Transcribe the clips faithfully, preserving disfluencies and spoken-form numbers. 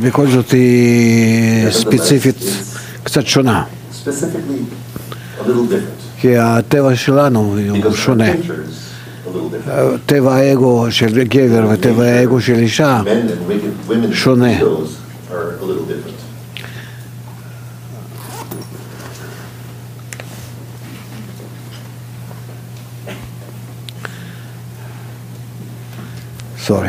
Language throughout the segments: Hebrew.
בכל זאת היא ספציפית קצת שונה. כי הטבע שלנו הוא שונה. טבע האגו של גבר וטבע האגו של אישה שונה. סורי.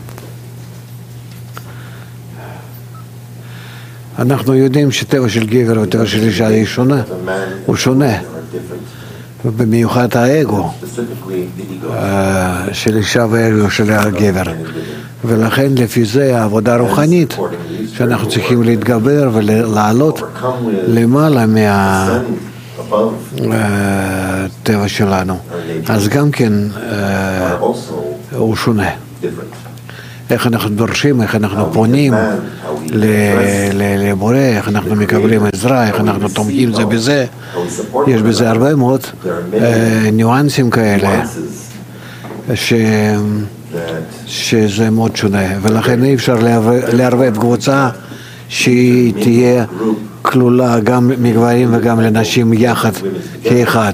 אנחנו יודעים שטבע של גבר וטבע של אישה היא שונה, הוא שונה, ובמיוחד האגו של אישה והאגו של הגבר, ולכן לפי זה העבודה הרוחנית שאנחנו צריכים להתגבר ולעלות למעלה מהטבע שלנו, אז גם כן הוא שונה. איך אנחנו דורשים, איך אנחנו פונים לבורא, איך אנחנו מקבלים עזרה, איך אנחנו תומכים זה בזה. יש בזה הרבה מאוד ניואנסים כאלה שזה מאוד שונה, ולכן אי אפשר לערבב קבוצה שהיא תהיה כלולה גם מגברים וגם לנשים יחד כאחד.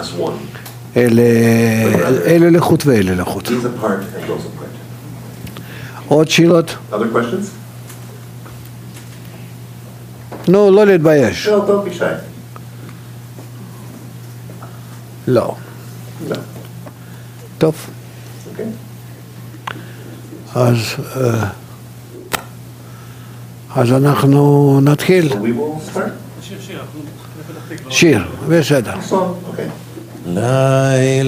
אלה לחוט ואלה לחוט. עוד שאלות? נו, לא להתבייש. לא. טוב. אז אז אנחנו נתחיל. שיר, בסדר. לילה,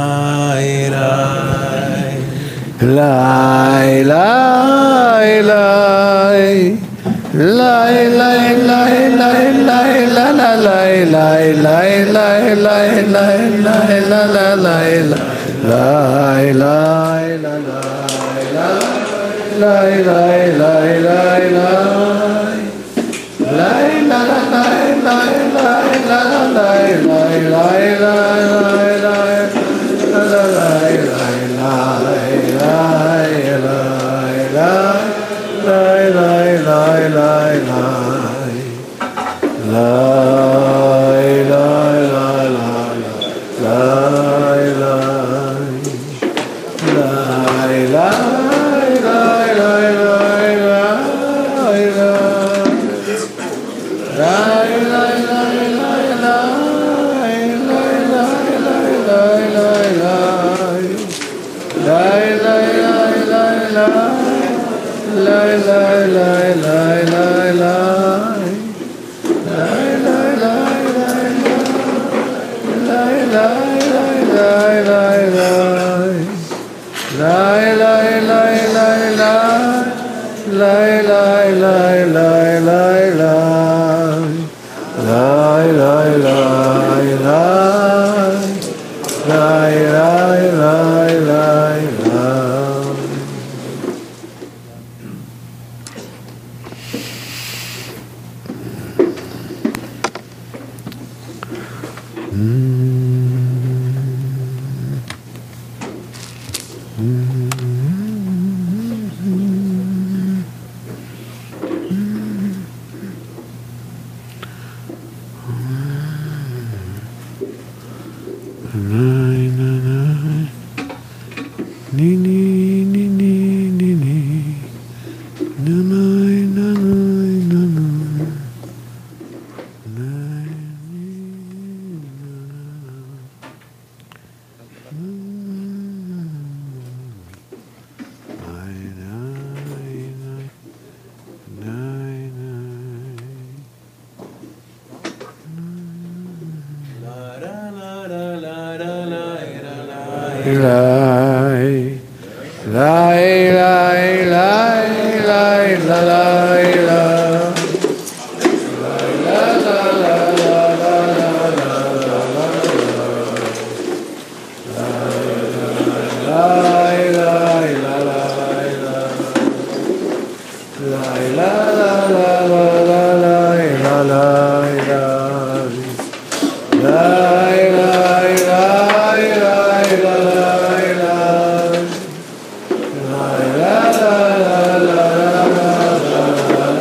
לילה. Lai lai lai lai lai lai lai lai la la lai lai lai lai lai lai lai la la lai lai lai la lai lai lai lai lai la la lai lai lai la la lai lai lai lai lai la lai lai la la la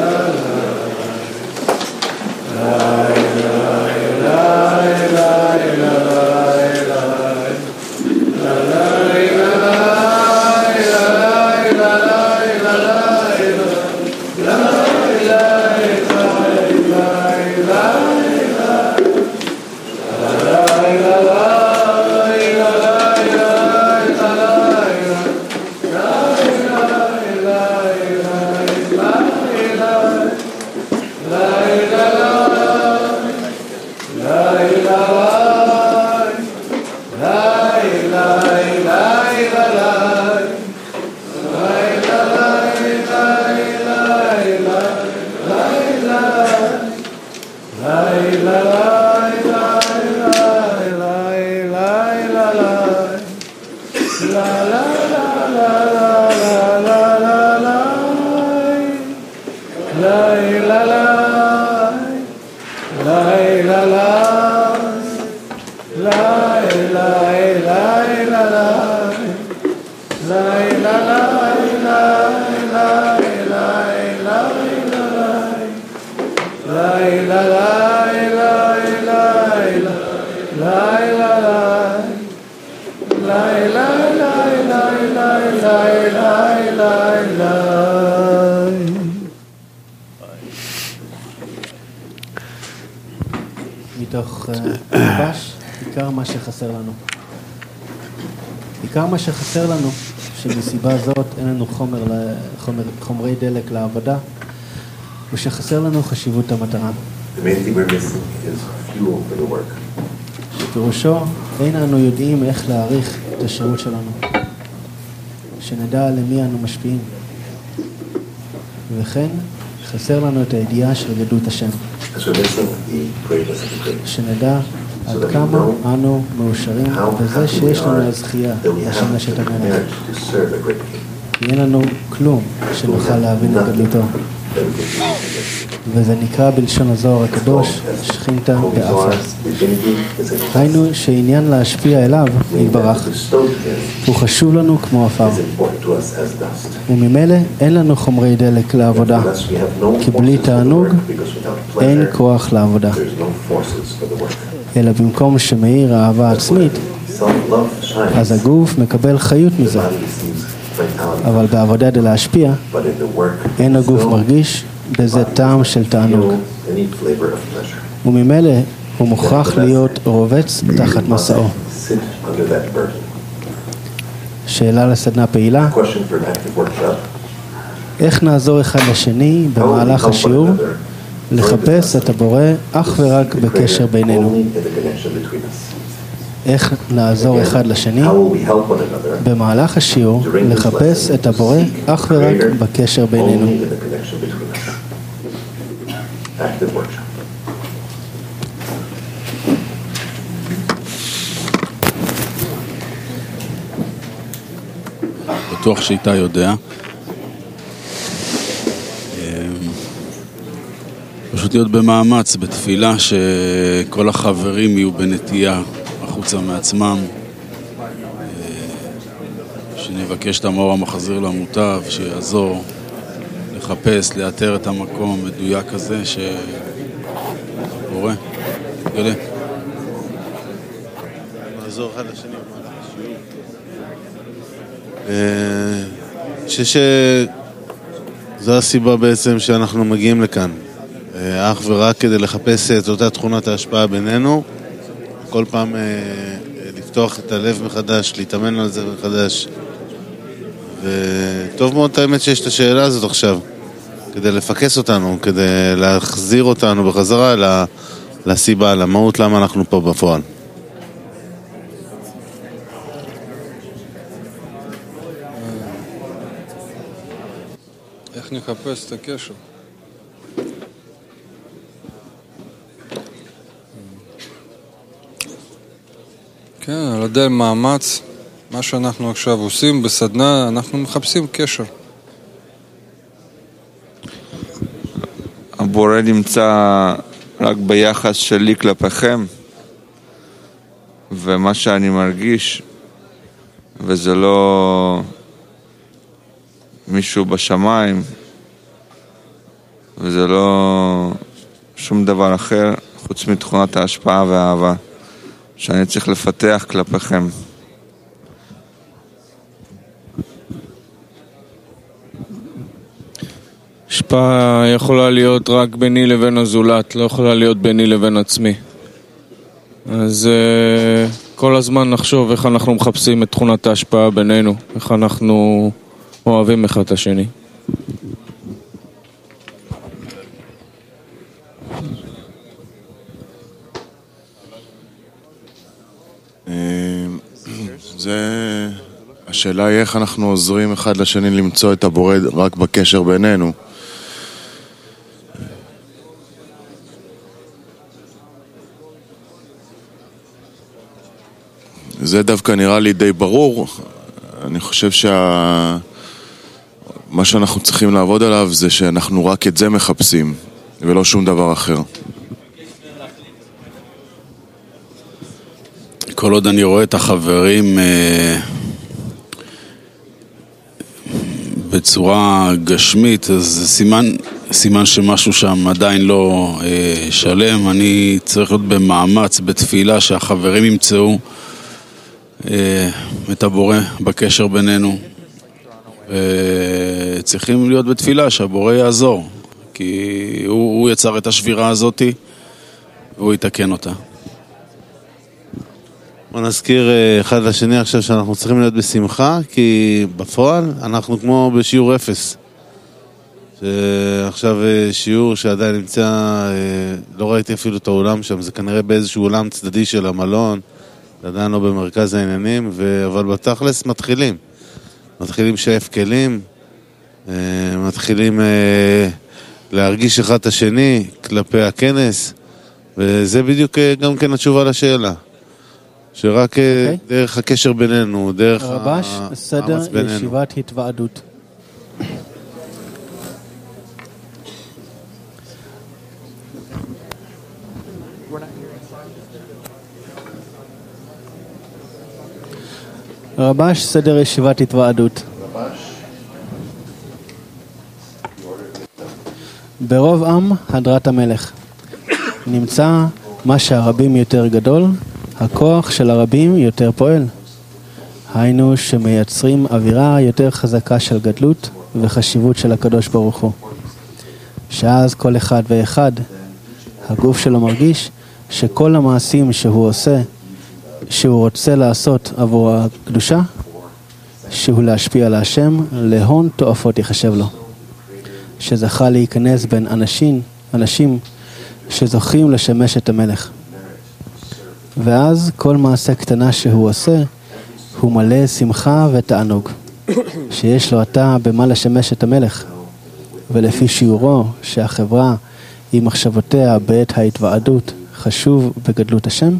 מתוך מבש, עיקר מה שחסר לנו. עיקר מה שחסר לנו, שמסיבה זאת אין לנו חומר, חומר, חומרי דלק לעבודה, ושחסר לנו חשיבות המטרה. The main thing we're missing is fuel for the work. שפירושו, אין אנו יודעים איך להעריך את השירות שלנו, שנדע למי אנו משפיעים. וכן, חסר לנו את הידיעה של גדלות השם. שנדע עד כמה אנו מאושרים בזה שיש לנו הזכייה לשמש את המלך. כי אין לנו כלום שנוכל להבין את גדלותו. וזה נקרא בלשון הזוהר הקדוש, שכינתה באפר. היינו שעניין להשפיע אליו, יתברך, הוא חשוב לנו כמו אפר. וממילא אין לנו חומרי דלק לעבודה, כי בלי תענוג אין כוח לעבודה. אלא במקום שמאיר אהבה עצמית, אז הגוף מקבל חיות מזה. אבל בעבודה די להשפיע, אין הגוף מרגיש בזה טעם של תענוג. וממילא הוא מוכרח להיות רובץ תחת מסעו. שאלה לסדנה פעילה, איך נעזור אחד לשני במהלך השיעור לחפש את הבורא אך ורק בקשר בינינו? איך נעזור אחד לשני במהלך השיעור לחפש את הבורא אך ורק בקשר בינינו? בטוח שאיתה יודע. פשוט להיות במאמץ, בתפילה, שכל החברים יהיו בנטייה החוצה מעצמם, שנבקש את המאור המחזיר למוטב, שיעזור לחפש, לאתר את המקום מדויק כזה שקורה. גלה. נעזור אחד לשני במהלך השיעור. אני חושב שזו הסיבה בעצם שאנחנו מגיעים לכאן. אך ורק כדי לחפש את אותה תכונת ההשפעה בינינו, כל פעם לפתוח את הלב מחדש, להתאמן על זה מחדש. וטוב מאוד האמת שיש את השאלה הזאת עכשיו, כדי לפקס אותנו, כדי להחזיר אותנו בחזרה לסיבה, למהות, למה אנחנו פה בפועל. איך נחפש את הקשר? כן, על ידי מאמץ, מה שאנחנו עכשיו עושים בסדנה, אנחנו מחפשים קשר. הבורא נמצא רק ביחס שלי כלפיכם, ומה שאני מרגיש, וזה לא מישהו בשמיים, וזה לא שום דבר אחר חוץ מתכונת ההשפעה והאהבה שאני צריך לפתח כלפיכם. השפעה יכולה להיות רק ביני לבין הזולת, לא יכולה להיות ביני לבין עצמי. אז uh, כל הזמן נחשוב איך אנחנו מחפשים את תכונת ההשפעה בינינו, איך אנחנו אוהבים אחד את השני. זה... השאלה היא איך אנחנו עוזרים אחד לשני למצוא את הבורא רק בקשר בינינו. זה דווקא נראה לי די ברור. אני חושב שה... מה שאנחנו צריכים לעבוד עליו זה שאנחנו רק את זה מחפשים, ולא שום דבר אחר. כל עוד אני רואה את החברים אה, בצורה גשמית, אז זה סימן, סימן שמשהו שם עדיין לא אה, שלם. אני צריך להיות במאמץ, בתפילה, שהחברים ימצאו אה, את הבורא בקשר בינינו. וצריכים להיות בתפילה שהבורא יעזור, כי הוא, הוא יצר את השבירה הזאת והוא יתקן אותה. בוא נזכיר אחד לשני עכשיו שאנחנו צריכים להיות בשמחה, כי בפועל אנחנו כמו בשיעור אפס. עכשיו שיעור שעדיין נמצא, לא ראיתי אפילו את האולם שם, זה כנראה באיזשהו אולם צדדי של המלון, עדיין לא במרכז העניינים, אבל בתכלס מתחילים. מתחילים שאף כלים, מתחילים להרגיש אחד את השני כלפי הכנס, וזה בדיוק גם כן התשובה לשאלה. שרק okay. דרך הקשר בינינו, דרך רבש, סדר, בינינו. ישיבת התוועדות. רבש, סדר ישיבת התוועדות. ברוב עם הדרת המלך. נמצא מה שהרבים יותר גדול, הכוח של הרבים יותר פועל. היינו שמייצרים אווירה יותר חזקה של גדלות וחשיבות של הקדוש ברוך הוא. שאז כל אחד ואחד, הגוף שלו מרגיש שכל המעשים שהוא עושה, שהוא רוצה לעשות עבור הקדושה, שהוא להשפיע על השם, להון תועפות יחשב לו. שזכה להיכנס בין אנשים, אנשים שזוכים לשמש את המלך. ואז כל מעשה קטנה שהוא עושה, הוא מלא שמחה ותענוג. שיש לו עתה במה לשמש את המלך. ולפי שיעורו שהחברה עם מחשבותיה בעת ההתוועדות חשוב בגדלות השם,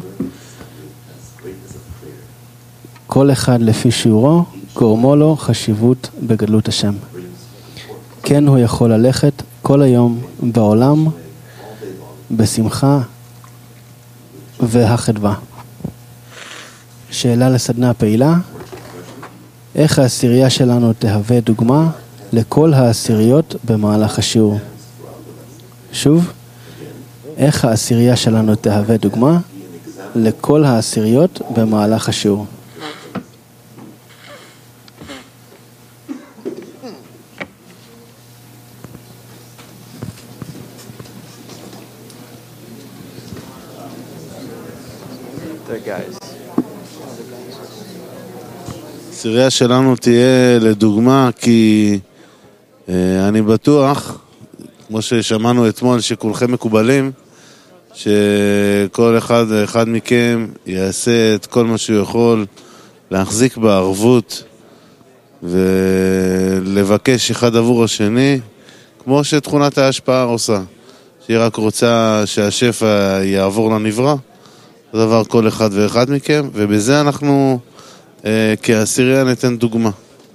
כל אחד לפי שיעורו גורמו לו חשיבות בגדלות השם. כן הוא יכול ללכת כל היום בעולם בשמחה והחדווה. שאלה לסדנה פעילה, איך העשירייה שלנו תהווה דוגמה לכל העשיריות במהלך השיעור? שוב, איך העשירייה שלנו תהווה דוגמה לכל העשיריות במהלך השיעור? העשירייה שלנו תהיה לדוגמה, כי אה, אני בטוח, כמו ששמענו אתמול, שכולכם מקובלים, שכל אחד ואחד מכם יעשה את כל מה שהוא יכול להחזיק בערבות ולבקש אחד עבור השני, כמו שתכונת ההשפעה עושה, שהיא רק רוצה שהשפע יעבור לנברא, זה דבר כל אחד ואחד מכם, ובזה אנחנו אה, כעשירייה ניתן דוגמה.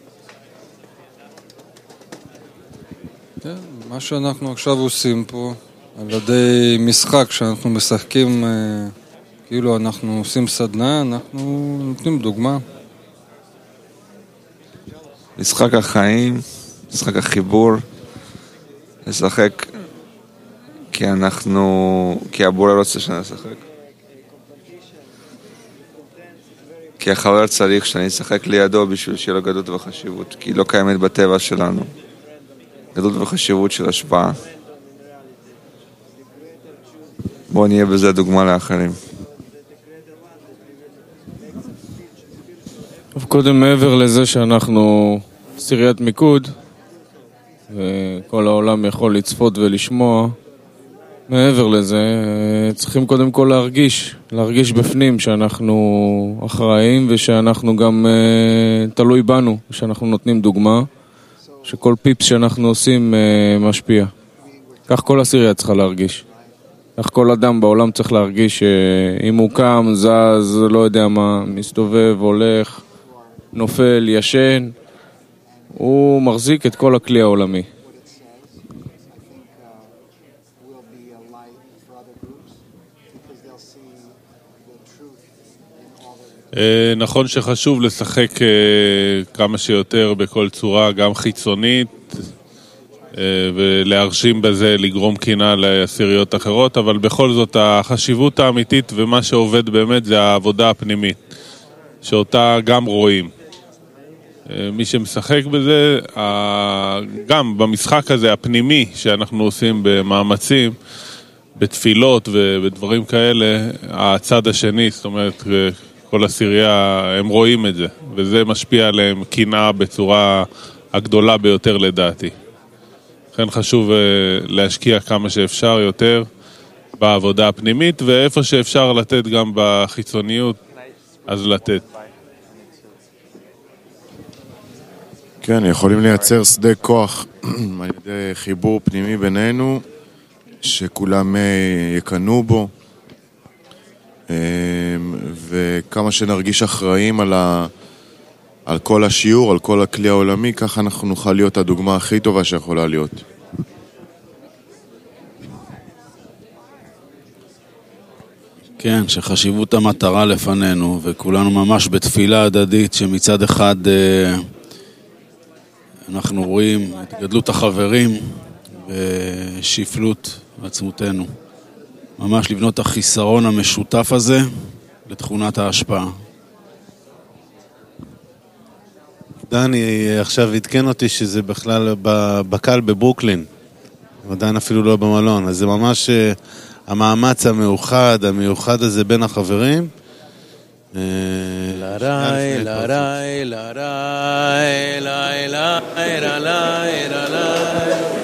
כן, מה שאנחנו עכשיו עושים פה, על ידי משחק שאנחנו משחקים, אה, כאילו אנחנו עושים סדנה, אנחנו נותנים דוגמה. משחק החיים, משחק החיבור, לשחק כי אנחנו, כי הבורא רוצה שנשחק. כי החבר צריך שאני אשחק לידו בשביל שיהיה לו גדלות וחשיבות, כי היא לא קיימת בטבע שלנו. גדלות וחשיבות של השפעה. בואו נהיה בזה דוגמה לאחרים. קודם מעבר לזה שאנחנו עשיריית מיקוד, וכל העולם יכול לצפות ולשמוע, מעבר לזה, צריכים קודם כל להרגיש, להרגיש בפנים שאנחנו אחראים ושאנחנו גם uh, תלוי בנו, שאנחנו נותנים דוגמה, שכל פיפס שאנחנו עושים uh, משפיע. כך כל עשירייה צריכה להרגיש. כך כל אדם בעולם צריך להרגיש שאם הוא קם, זז, לא יודע מה, מסתובב, הולך, נופל, ישן, הוא מחזיק את כל הכלי העולמי. נכון שחשוב לשחק כמה שיותר בכל צורה, גם חיצונית, ולהרשים בזה לגרום קינה לעשיריות אחרות, אבל בכל זאת החשיבות האמיתית ומה שעובד באמת זה העבודה הפנימית, שאותה גם רואים. מי שמשחק בזה, גם במשחק הזה הפנימי שאנחנו עושים במאמצים, בתפילות ובדברים כאלה, הצד השני, זאת אומרת, כל עשירייה, הם רואים את זה, וזה משפיע עליהם קינה בצורה הגדולה ביותר לדעתי. לכן חשוב להשקיע כמה שאפשר יותר בעבודה הפנימית, ואיפה שאפשר לתת גם בחיצוניות, אז לתת. כן, יכולים לייצר שדה כוח על ידי חיבור פנימי בינינו, שכולם יקנו בו, וכמה שנרגיש אחראים על, ה... על כל השיעור, על כל הכלי העולמי, ככה אנחנו נוכל להיות הדוגמה הכי טובה שיכולה להיות. כן, שחשיבות המטרה לפנינו, וכולנו ממש בתפילה הדדית, שמצד אחד אנחנו רואים את גדלות החברים ושפלות עצמותנו. ממש לבנות את החיסרון המשותף הזה לתכונת ההשפעה. דני עכשיו התקן אותי שזה בכלל בקל בברוקלין, עדיין אפילו לא במלון, אז זה ממש המאמץ המאוחד, המיוחד הזה בין החברים. לראי, לראי, לראי, לראי, לראי, לראי, לראי.